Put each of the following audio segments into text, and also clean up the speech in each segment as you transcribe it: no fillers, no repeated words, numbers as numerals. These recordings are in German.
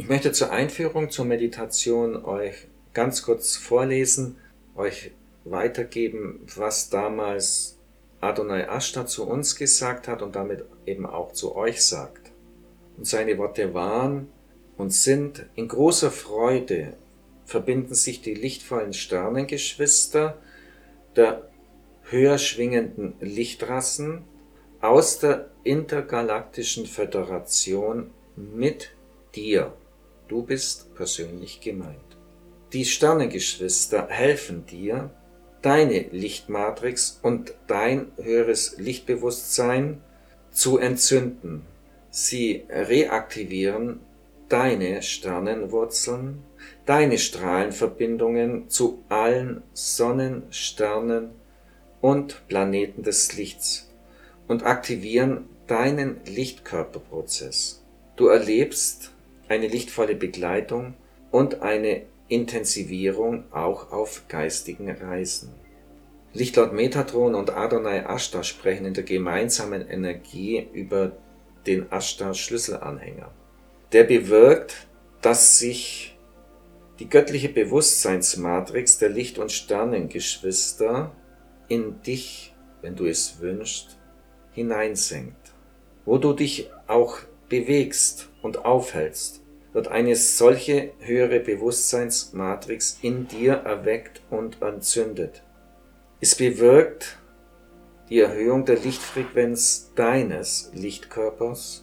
Ich möchte zur Einführung zur Meditation euch ganz kurz vorlesen, euch weitergeben, was damals Adonai Ashtar zu uns gesagt hat und damit eben auch zu euch sagt. Und seine Worte waren und sind: In großer Freude verbinden sich die lichtvollen Sternengeschwister der höher schwingenden Lichtrassen aus der intergalaktischen Föderation mit dir. Du bist persönlich gemeint. Die Sternengeschwister helfen dir, deine Lichtmatrix und dein höheres Lichtbewusstsein zu entzünden. Sie reaktivieren deine Sternenwurzeln, deine Strahlenverbindungen zu allen Sonnen, Sternen und Planeten des Lichts und aktivieren deinen Lichtkörperprozess. Du erlebst eine lichtvolle Begleitung und eine Intensivierung auch auf geistigen Reisen. Lichtlord Metatron und Adonai Ashtar sprechen in der gemeinsamen Energie über den Ashtar-Schlüsselanhänger. Der bewirkt, dass sich die göttliche Bewusstseinsmatrix der Licht- und Sternengeschwister in dich, wenn du es wünschst, hineinsenkt. Wo du dich auch bewegst und aufhältst, wird eine solche höhere Bewusstseinsmatrix in dir erweckt und entzündet. Es bewirkt die Erhöhung der Lichtfrequenz deines Lichtkörpers.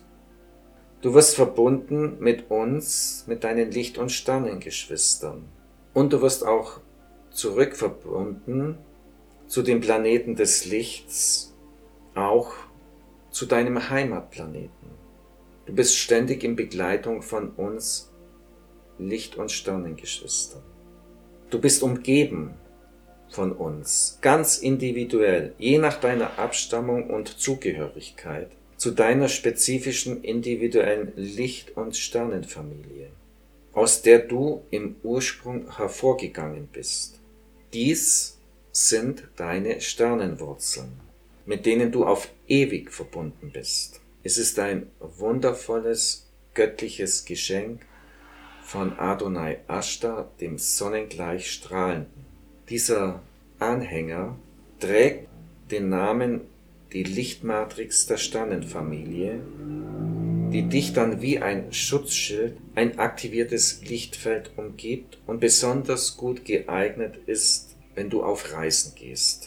Du wirst verbunden mit uns, mit deinen Licht- und Sternengeschwistern. Und du wirst auch zurückverbunden zu den Planeten des Lichts, auch zu deinem Heimatplaneten. Du bist ständig in Begleitung von uns Licht- und Sternengeschwistern. Du bist umgeben von uns, ganz individuell, je nach deiner Abstammung und Zugehörigkeit, zu deiner spezifischen individuellen Licht- und Sternenfamilie, aus der du im Ursprung hervorgegangen bist. Dies sind deine Sternenwurzeln, mit denen du auf ewig verbunden bist. Es ist ein wundervolles, göttliches Geschenk von Adonai Ashtar, dem sonnengleich Strahlenden. Dieser Anhänger trägt den Namen die Lichtmatrix der Sternenfamilie, die dich dann wie ein Schutzschild, ein aktiviertes Lichtfeld umgibt und besonders gut geeignet ist, wenn du auf Reisen gehst.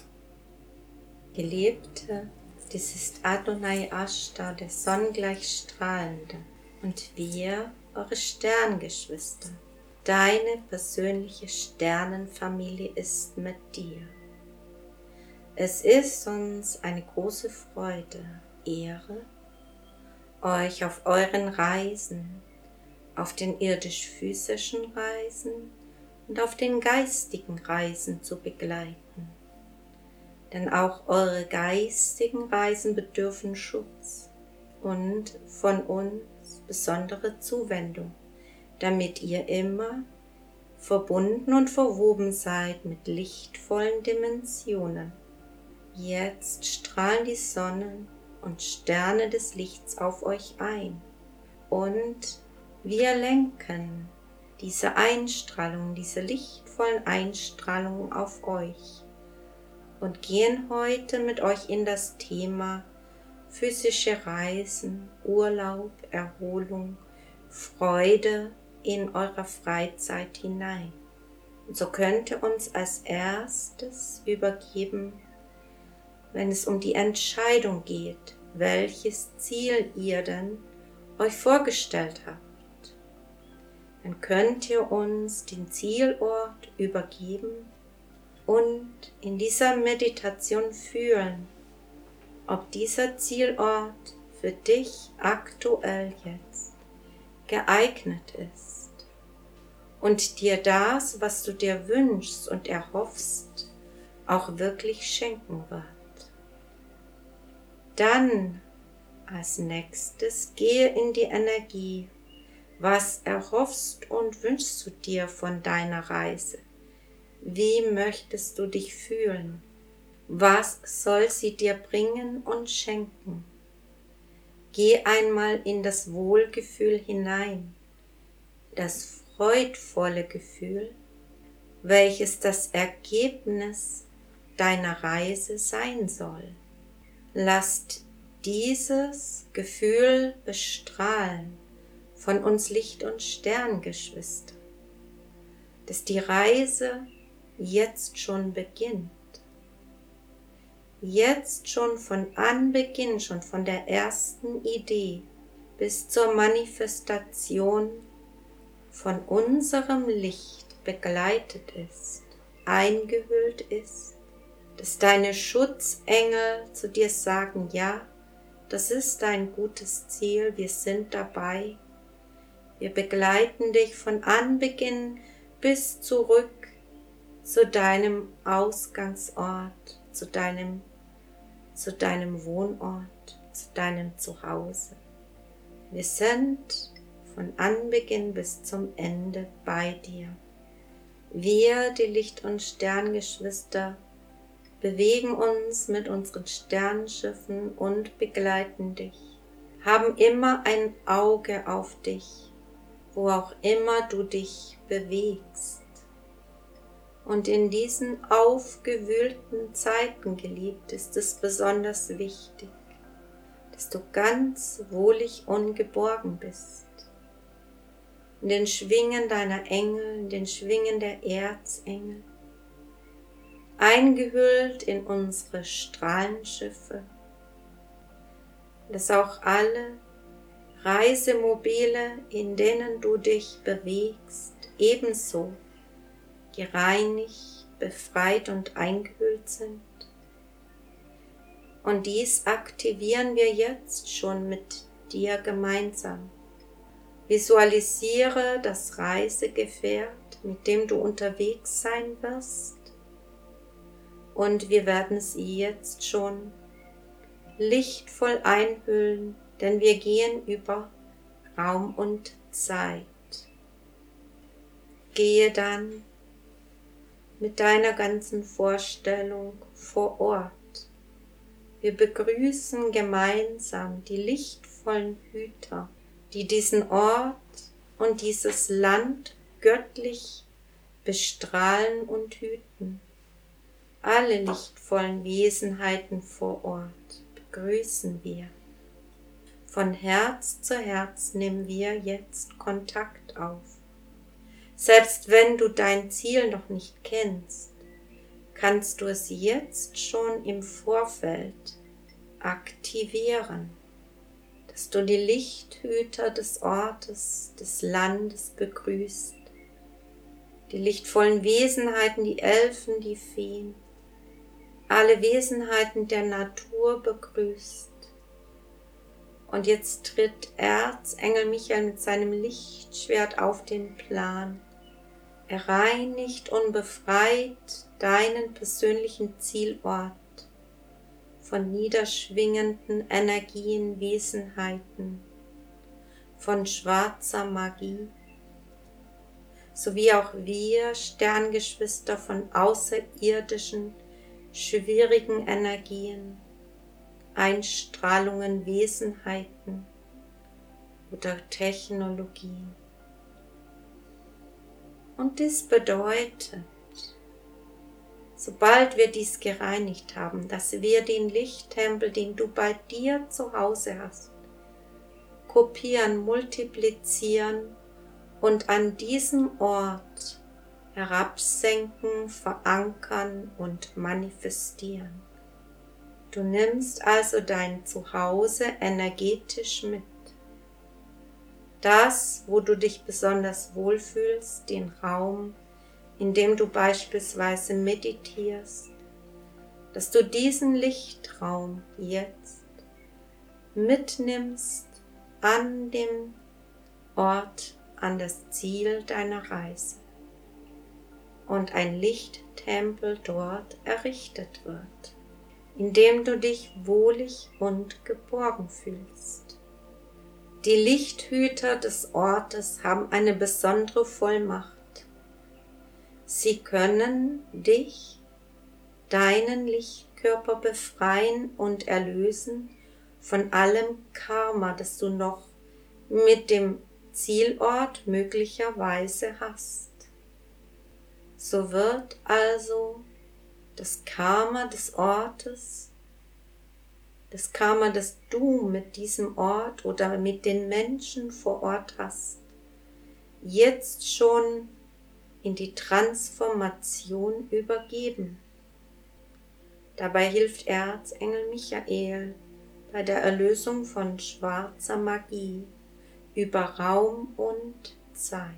Geliebte, dies ist Adonai Ashtar, der sonnengleich Strahlende, und wir, eure Sterngeschwister. Deine persönliche Sternenfamilie ist mit dir. Es ist uns eine große Freude, Ehre, euch auf euren Reisen, auf den irdisch-physischen Reisen und auf den geistigen Reisen zu begleiten. Denn auch eure geistigen Reisen bedürfen Schutz und von uns besondere Zuwendung, damit ihr immer verbunden und verwoben seid mit lichtvollen Dimensionen. Jetzt strahlen die Sonnen und Sterne des Lichts auf euch ein und wir lenken diese Einstrahlung, diese lichtvollen Einstrahlungen auf euch und gehen heute mit euch in das Thema physische Reisen, Urlaub, Erholung, Freude in eurer Freizeit hinein. Und so könnt ihr uns als erstes übergeben, wenn es um die Entscheidung geht, welches Ziel ihr denn euch vorgestellt habt. Dann könnt ihr uns den Zielort übergeben und in dieser Meditation fühlen, ob dieser Zielort für dich aktuell jetzt geeignet ist und dir das, was du dir wünschst und erhoffst, auch wirklich schenken wird. Dann als nächstes gehe in die Energie. Was erhoffst und wünschst du dir von deiner Reise? Wie möchtest du dich fühlen? Was soll sie dir bringen und schenken? Geh einmal in das Wohlgefühl hinein. das freudvolle Gefühl, welches das Ergebnis deiner Reise sein soll. Lasst dieses Gefühl bestrahlen von uns Licht- und Sterngeschwister, dass die Reise jetzt schon beginnt. Jetzt schon von Anbeginn, schon von der ersten Idee bis zur Manifestation von unserem Licht begleitet ist, eingehüllt ist, dass deine Schutzengel zu dir sagen, ja, das ist ein gutes Ziel, wir sind dabei, wir begleiten dich von Anbeginn bis zurück zu deinem Ausgangsort, zu deinem Wohnort, zu deinem Zuhause. Wir sind von Anbeginn bis zum Ende bei dir. Wir, die Licht- und Sterngeschwister, bewegen uns mit unseren Sternschiffen und begleiten dich, haben immer ein Auge auf dich, wo auch immer du dich bewegst. Und in diesen aufgewühlten Zeiten, geliebt, ist es besonders wichtig, dass du ganz wohlig und geborgen bist. In den Schwingen deiner Engel, in den Schwingen der Erzengel, eingehüllt in unsere Strahlenschiffe, dass auch alle Reisemobile, in denen du dich bewegst, ebenso gereinigt, befreit und eingehüllt sind. Und dies aktivieren wir jetzt schon mit dir gemeinsam. Visualisiere das Reisegefährt, mit dem du unterwegs sein wirst. Und wir werden es jetzt schon lichtvoll einhüllen, denn wir gehen über Raum und Zeit. Gehe dann mit deiner ganzen Vorstellung vor Ort. Wir begrüßen gemeinsam die lichtvollen Hüter, die diesen Ort und dieses Land göttlich bestrahlen und hüten. Alle lichtvollen Wesenheiten vor Ort begrüßen wir. Von Herz zu Herz nehmen wir jetzt Kontakt auf. Selbst wenn du dein Ziel noch nicht kennst, kannst du es jetzt schon im Vorfeld aktivieren, dass du die Lichthüter des Ortes, des Landes begrüßt, die lichtvollen Wesenheiten, die Elfen, die Feen, alle Wesenheiten der Natur begrüßt. Und jetzt tritt Erzengel Michael mit seinem Lichtschwert auf den Plan. Er reinigt und befreit deinen persönlichen Zielort von niederschwingenden Energien, Wesenheiten, von schwarzer Magie, sowie auch wir Sterngeschwister von außerirdischen, schwierigen Energien, Einstrahlungen, Wesenheiten oder Technologien. Und dies bedeutet, sobald wir dies gereinigt haben, dass wir den Lichttempel, den du bei dir zu Hause hast, kopieren, multiplizieren und an diesem Ort herabsenken, verankern und manifestieren. Du nimmst also dein Zuhause energetisch mit. Das, wo du dich besonders wohlfühlst, den Raum, in dem du beispielsweise meditierst, dass du diesen Lichtraum jetzt mitnimmst an dem Ort, an das Ziel deiner Reise und ein Lichttempel dort errichtet wird, in dem du dich wohlig und geborgen fühlst. Die Lichthüter des Ortes haben eine besondere Vollmacht. Sie können dich, deinen Lichtkörper befreien und erlösen von allem Karma, das du noch mit dem Zielort möglicherweise hast. So wird also das Karma des Ortes, das Karma, das du mit diesem Ort oder mit den Menschen vor Ort hast, jetzt schon in die Transformation übergeben. Dabei hilft Erzengel Michael bei der Erlösung von schwarzer Magie über Raum und Zeit.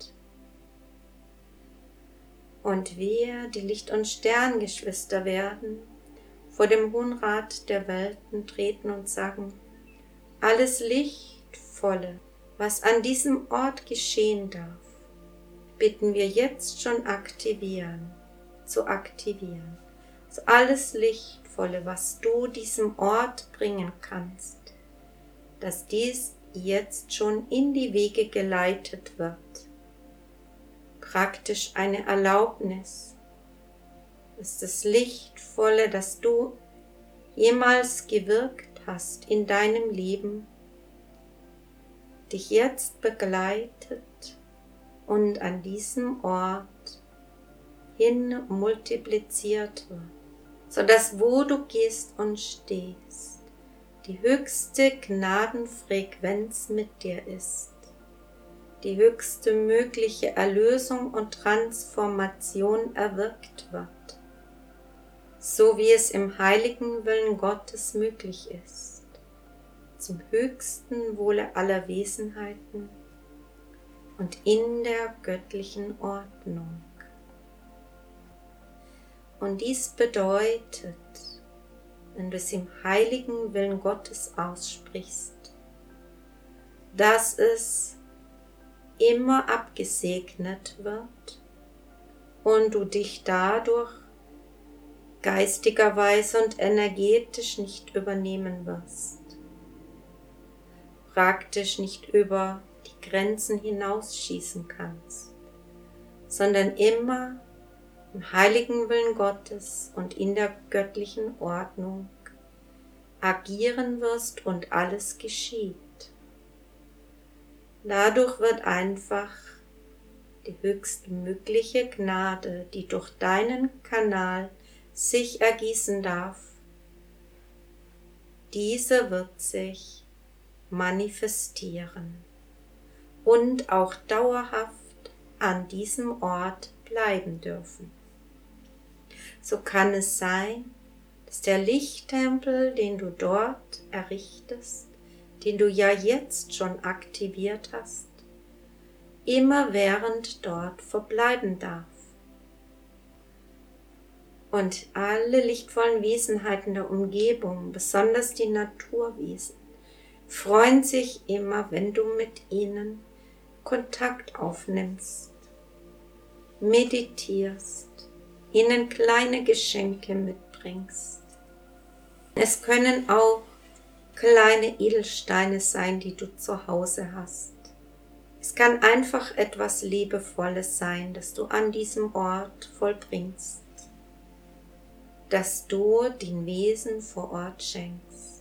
Und wir, die Licht- und Sterngeschwister, werden vor dem Hohen Rat der Welten treten und sagen: Alles Lichtvolle, was an diesem Ort geschehen darf, bitten wir jetzt schon zu aktivieren. So alles Lichtvolle, was du diesem Ort bringen kannst, dass dies jetzt schon in die Wege geleitet wird. Praktisch eine Erlaubnis, dass das Lichtvolle, das du jemals gewirkt hast in deinem Leben, dich jetzt begleitet und an diesem Ort hin multipliziert wird, sodass wo du gehst und stehst, die höchste Gnadenfrequenz mit dir ist, die höchste mögliche Erlösung und Transformation erwirkt wird, so wie es im heiligen Willen Gottes möglich ist, zum höchsten Wohle aller Wesenheiten und in der göttlichen Ordnung. Und dies bedeutet, wenn du es im heiligen Willen Gottes aussprichst, dass es immer abgesegnet wird und du dich dadurch geistigerweise und energetisch nicht übernehmen wirst, praktisch nicht über die Grenzen hinausschießen kannst, sondern immer im heiligen Willen Gottes und in der göttlichen Ordnung agieren wirst und alles geschieht. Dadurch wird einfach die höchstmögliche Gnade, die durch deinen Kanal sich ergießen darf, diese wird sich manifestieren und auch dauerhaft an diesem Ort bleiben dürfen. So kann es sein, dass der Lichttempel, den du dort errichtest, den du ja jetzt schon aktiviert hast, immerwährend dort verbleiben darf. Und alle lichtvollen Wesenheiten der Umgebung, besonders die Naturwesen, freuen sich immer, wenn du mit ihnen Kontakt aufnimmst, meditierst, ihnen kleine Geschenke mitbringst. Es können auch kleine Edelsteine sein, die du zu Hause hast. Es kann einfach etwas Liebevolles sein, das du an diesem Ort vollbringst, das du den Wesen vor Ort schenkst.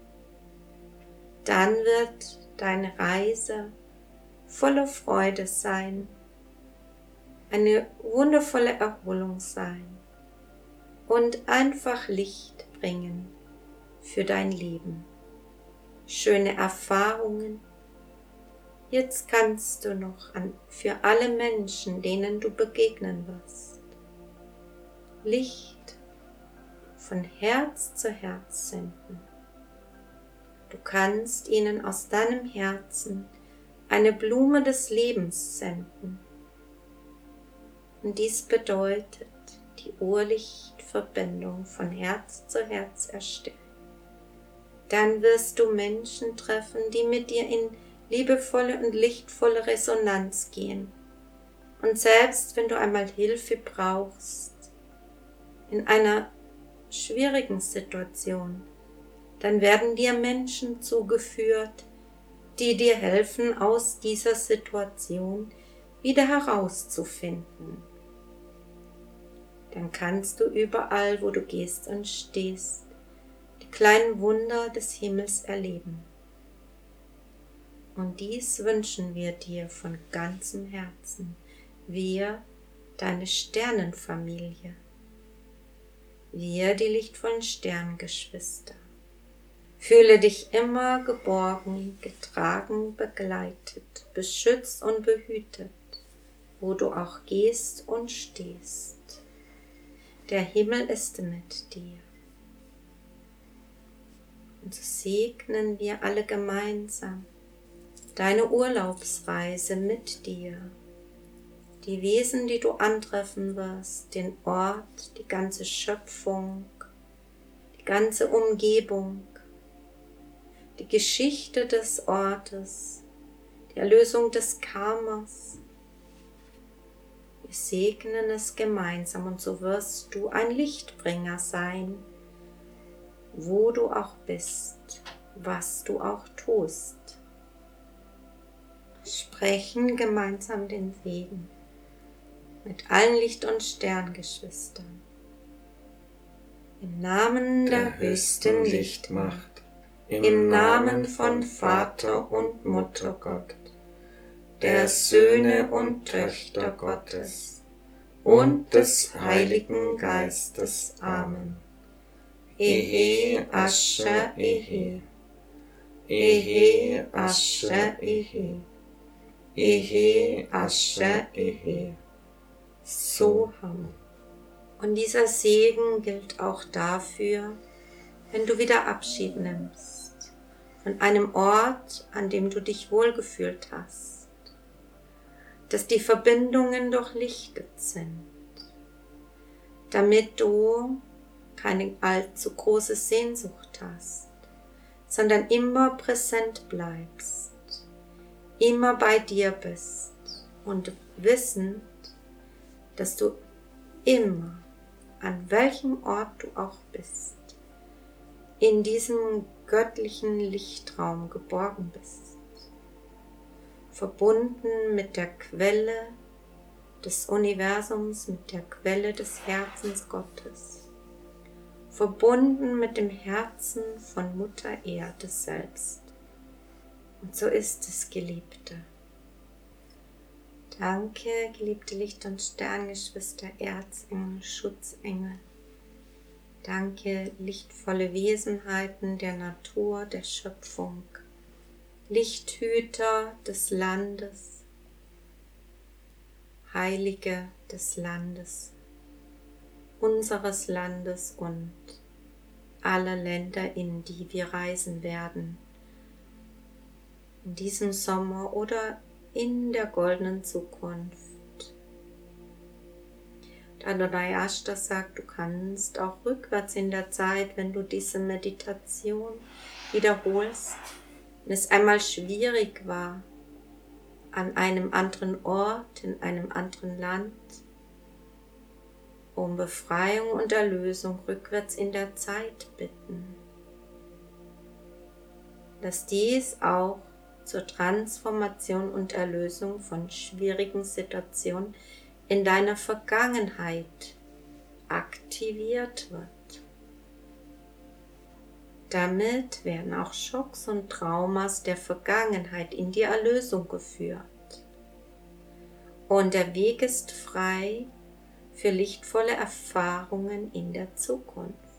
Dann wird deine Reise voller Freude sein, eine wundervolle Erholung sein und einfach Licht bringen für dein Leben. Schöne Erfahrungen. Jetzt kannst du noch für alle Menschen, denen du begegnen wirst, Licht von Herz zu Herz senden. Du kannst ihnen aus deinem Herzen eine Blume des Lebens senden. Und dies bedeutet die Urlichtverbindung von Herz zu Herz erstellen. Dann wirst du Menschen treffen, die mit dir in liebevolle und lichtvolle Resonanz gehen. Und selbst wenn du einmal Hilfe brauchst, in einer schwierigen Situation, dann werden dir Menschen zugeführt, die dir helfen, aus dieser Situation wieder herauszufinden. Dann kannst du überall, wo du gehst und stehst, die kleinen Wunder des Himmels erleben. Und dies wünschen wir dir von ganzem Herzen, wir, deine Sternenfamilie, wir, die lichtvollen Sterngeschwister. Fühle dich immer geborgen, getragen, begleitet, beschützt und behütet, wo du auch gehst und stehst. Der Himmel ist mit dir. Und so segnen wir alle gemeinsam deine Urlaubsreise mit dir, die Wesen, die du antreffen wirst, den Ort, die ganze Schöpfung, die ganze Umgebung, die Geschichte des Ortes, die Erlösung des Karmas. Wir segnen es gemeinsam und so wirst du ein Lichtbringer sein, wo du auch bist, was du auch tust. Sprechen gemeinsam den Segen mit allen Licht- und Sterngeschwistern. Im Namen der höchsten Lichtmacht, im Namen von Vater und Mutter Gott, der Söhne und Töchter Gottes und des Heiligen Geistes. Amen. Ehe Asche Ehe, Ehe Asche Ehe, Ehe Asche Ehe. Soham. Und dieser Segen gilt auch dafür, wenn du wieder Abschied nimmst von einem Ort, an dem du dich wohlgefühlt hast, dass die Verbindungen durchlichtet sind, damit du keine allzu große Sehnsucht hast, sondern immer präsent bleibst, immer bei dir bist und wissend, dass du immer, an welchem Ort du auch bist, in diesem göttlichen Lichtraum geborgen bist, verbunden mit der Quelle des Universums, mit der Quelle des Herzens Gottes, verbunden mit dem Herzen von Mutter Erde selbst. Und so ist es, Geliebte. Danke, geliebte Licht- und Sterngeschwister, Erzengel, Schutzengel. Danke, lichtvolle Wesenheiten der Natur, der Schöpfung, Lichthüter des Landes, Heilige des Landes, unseres Landes und aller Länder, in die wir reisen werden, in diesem Sommer oder in der goldenen Zukunft. Adonai Ashta sagt, du kannst auch rückwärts in der Zeit, wenn du diese Meditation wiederholst, wenn es einmal schwierig war, an einem anderen Ort, in einem anderen Land, um Befreiung und Erlösung rückwärts in der Zeit bitten. Dass dies auch zur Transformation und Erlösung von schwierigen Situationen in deiner Vergangenheit aktiviert wird. Damit werden auch Schocks und Traumas der Vergangenheit in die Erlösung geführt. Und der Weg ist frei für lichtvolle Erfahrungen in der Zukunft.